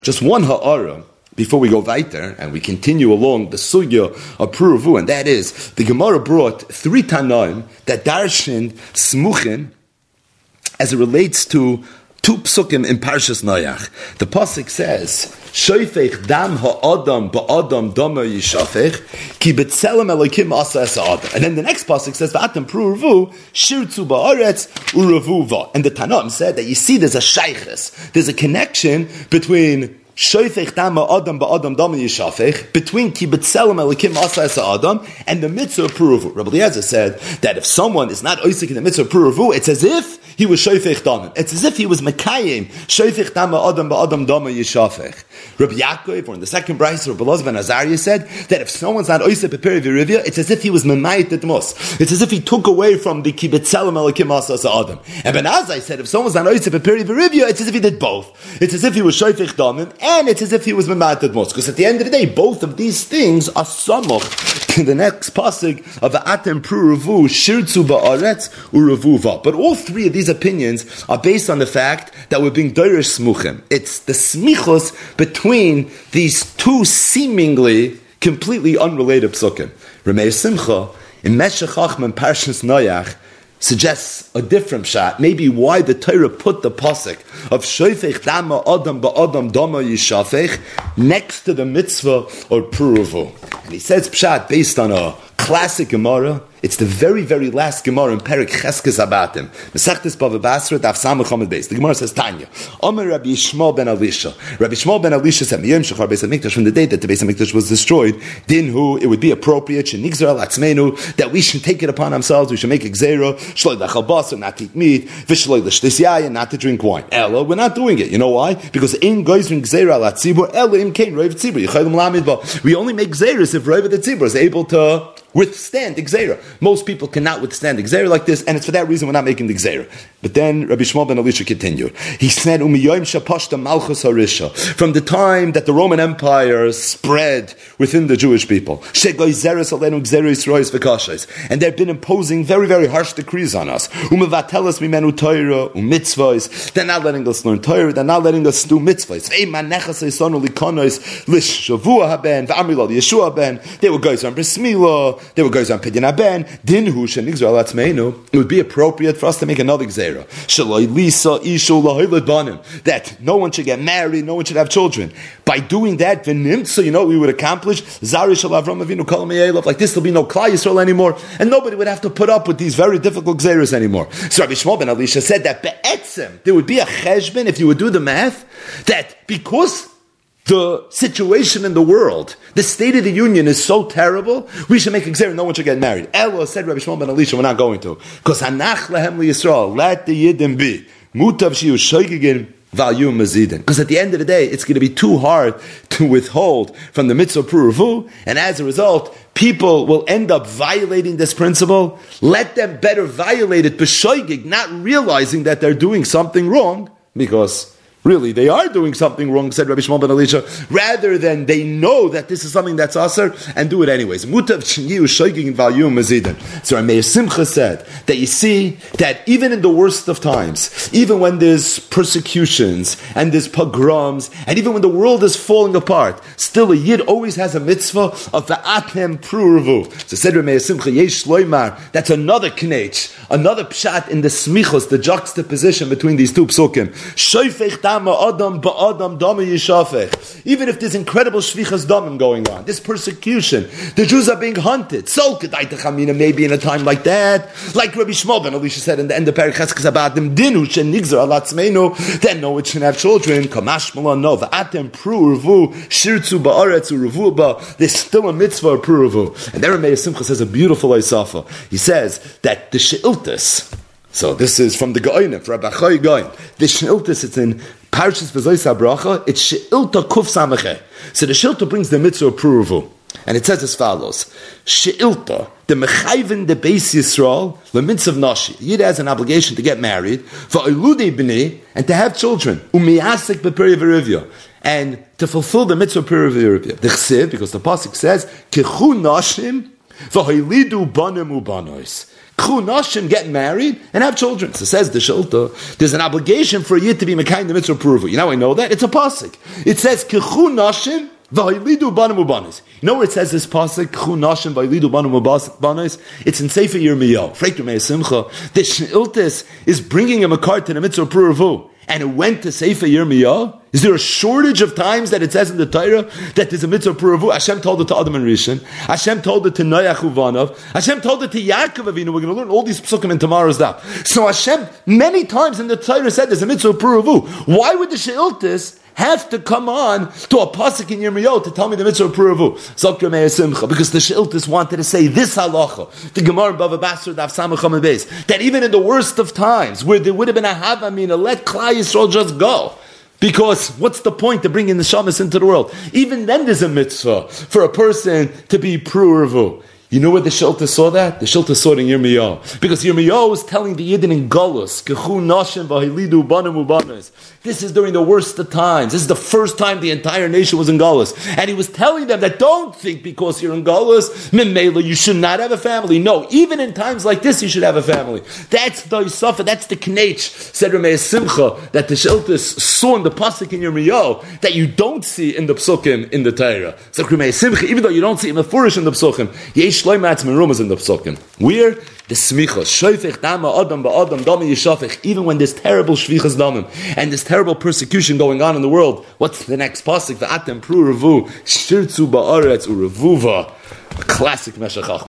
Just one ha'ara before we go weiter, and we continue along the sugya of Puruvu, and that is, the Gemara brought 3 Tanaim that darshan smuchin as it relates to 2 psukim in Parshas Noach. The pasuk says, "Shoifech dam ha'adam ba'adam dama yishafech ki betzelem elokim asa es ha'adam." And then the next pasuk says, "V'atem pruruvu shirtzu ba'aretz urevu va." And the Tanaim said that you see there's a shayches, there's a connection between Shoifech dam ha'adam ba'adam dama yishafech, between ki betzelem elokim asa es ha'adam and the mitzvah of pruruvu. Rabbi Eliezer said that if someone is not oisik in the mitzvah of pruruvu, it's as if he was shoifech damim. It's as if he was mekayim shoifech dam ha'adam ba'adam dama yishafech. Rabbi Yaakov, or in the second brayso, Rabbi Elazar ben Azariah said that if someone's not oisik b'peri v'rivya, it's as if he was memayit at mos. It's as if he took away from the ki betzelem elokim asa es ha'adam. And Ben Azai said if someone's not oisik b'peri v'rivya, it's as if he did both. It's as if he was shoifech damim, and it's as if he was memayit at mos. Because at the end of the day, both of these things are samuch to the next pasuk of Atem Pruruvu Shirtzu Ba'aretz Urevuva. But all 3 of these opinions are based on the fact that we're being doirish smuchim. It's the smichos between these 2 seemingly completely unrelated psukim. Ramei Simcha in Meshech Chachman Parshas Noach suggests a different shot, maybe why the Torah put the pasuk of Shoifech Dama Adam Ba'Adam Dama Yishafech next to the mitzvah or Puruvu. And he says pshat based on a classic Gemara. It's the very, very last Gemara in Perek Cheskes Abatim. Mesechtes Bava Basra, Daf Samach Hamid Beis. The Gemara says, Tanya, Omer Rabbi Yishmael ben Elisha. Rabbi Yishmael ben Elisha said, Miyom Shachar Beis HaMikdash, from the day that the Beis HaMikdash was destroyed, Dinhu, it would be appropriate, Shenigzer al Atzmenu, that we should take it upon ourselves, we should make a Gzeira, Shloi Lachal Basar, not to eat meat, Vishloi L'shtis Yayin, not to drink wine. Ella, we're not doing it. You know why? Because in Geizrin Gzeira al Atzibur, Ella im Kain, Roiv Tzibur, Yichayim Lamid Ba. We only make Gzeiras if Roiv the Tzibur is able to withstand the Gzeira. Most people cannot withstand the Gzeira like this, and it's for that reason we're not making the Gzeira. But then Rabbi Shmuel ben Elisha continued. He said, Umiyoim shapashta malchus harisha. From the time that the Roman Empire spread within the Jewish people, shegoizeres alenu gzeris rois v'kashais, and they've been imposing very, very harsh decrees on us. Umevatelas mimenu Torah umitzvahs. They're not letting us learn Torah. They're not letting us do mitzvahs. V'eimanechas eisonu likonos lish shavua haben v'amrilal Yeshua ben. They were guys on bris milah. They were guys on Pidyon Haben. Dinhu shenigzer al atzmeinu. It would be appropriate for us to make another gzeira. Shaloi lisa ishu lahoyled banim. That no one should get married, no one should have children. By doing that, v'nimtza, you know what we would accomplish? Zari shal Avram Avinu kol me'elav. Like this, there'll be no Klal Yisrael anymore, and nobody would have to put up with these very difficult gzeiras anymore. So Rabbi Shmuel ben Elisha said that be'etzem, there would be a cheshbon, if you would do the math, that because the situation in the world, the state of the union is so terrible, we should make a gzeira, no one should get married. Elo said Rabbi Shmuel ben Elisha, we're not going to. Because hanach lehem liyisrael, let the yidden be. Mutav shiu shoygigin v'ayum mazidin. Because at the end of the day, it's going to be too hard to withhold from the mitzvah puruvu, and as a result, people will end up violating this principle. Let them better violate it, b'shoygig, not realizing that they're doing something wrong, because really, they are doing something wrong, said Rabbi Shmuel ben Elisha, rather than they know that this is something that's aser and do it anyways. Mutav shniyu shoygig v'ayum mazidin. So Ramei Simcha said that you see that even in the worst of times, even when there's persecutions and there's pogroms, and even when the world is falling apart, still a yid always has a mitzvah of the atem pruruvu. So said Ramei Simcha, yesh loymar, that's another knech, another pshat in the smichos, the juxtaposition between these 2 psukim. Shoifech Adam ba'adam dama yishafech. Even if there's incredible shvichas damim going on, this persecution, the Jews are being hunted. So kedai techamina, maybe in a time like that, like Rabbi Shmuel ben Elisha said in the end of Perek Cheskes Abatim, dinu shenigzer al atzmeinu, then no, it shouldn't have children. Kamash malon no, v'atem pruruvu shirtzu ba'aretz uruvu ba. There's still a mitzvah of pruruvu. And there Ramei Simcha says a beautiful isafa. He says that the she'iltas, so this is from the Gaonim, from Rabbi Chai Gaon. The she'iltas, it's in Parshas V'zois HaBracha, it's she'ilta kuf samachet. So the she'ilta brings the mitzvah of pruruvu. And it says as follows: She'ilta, the mechayven the Beis Yisrael, lemitzav nashi. Yid has an obligation to get married, va'iludei b'nei, and to have children. Umiyasek b'peri v'rivya, and to fulfill the mitzvah of peri v'rivya. The chsiv, because the pasuk says, Kechu nashim v'hoilidu banim u'banois. K'chu Nashim, get married and have children. So says the Shilta, there's an obligation for a Yid to be Mekayim the mitzvah Puruvu. You know I know that? It's a pasuk. It says, K'chu Nashim, V'haylidu Banim Ubanis. You know where it says this pasuk, K'chu Nashim, V'haylidu Banim Ubanis? It's in Sefer Yirmiyahu. Freikter Meir Simcha. The Shiltis is bringing him a card to the mitzvah Puruvu. And it went to Sefer Yirmiyah. Is there a shortage of times that it says in the Torah that there's a mitzvah Puruvu? Hashem told it to Adam and Rishon. Hashem told it to Noach Uvanov. Hashem told it to Yaakov Avinu. We're going to learn all these psukim in tomorrow's daf. So Hashem, many times in the Torah said there's a mitzvah Puruvu. Why would the Sheiltis have to come on to a pasuk in Yirmiyahu to tell me the mitzvah Puruvu? Zokra Meir Simcha, because the Sheiltis wanted to say this halacha, the Gemara Bava Basra Daf Samacham and Beis, that even in the worst of times, where there would have been a Havamina, let Klal Yisrael just go. Because what's the point of bringing the shamas into the world? Even then there's a mitzvah for a person to be Puruvu. You know where the Shilta saw that? The Shilta saw it in Yirmiyahu. Because Yirmiyahu was telling the Yidden in Galus, K'chu Nashim v'hilidu banim ubanos. This is during the worst of times. This is the first time the entire nation was in Galus. And he was telling them that don't think because you're in Galus, Mimela, you should not have a family. No, even in times like this, you should have a family. That's the Yisafah, that's the Knech, said Rameh Simcha, that the Shiltas saw in the Pasuk in Yirmiyahu, that you don't see in the Psukim in the Torah. So Rameh Simcha, even though you don't see in the Furish in the Psukim, Yesh Shloimatz Merumas in the Psukim. Where? The Smicha. Shoifech Dama Adam Ba'adam Dami Yishafech. Even when there's terrible Shvichas Damim and there's terrible persecution going on in the world, what's the next pasuk? V'atem Pru Revu Shirtzu Ba'aretz Urevuva. A classic Meshachach.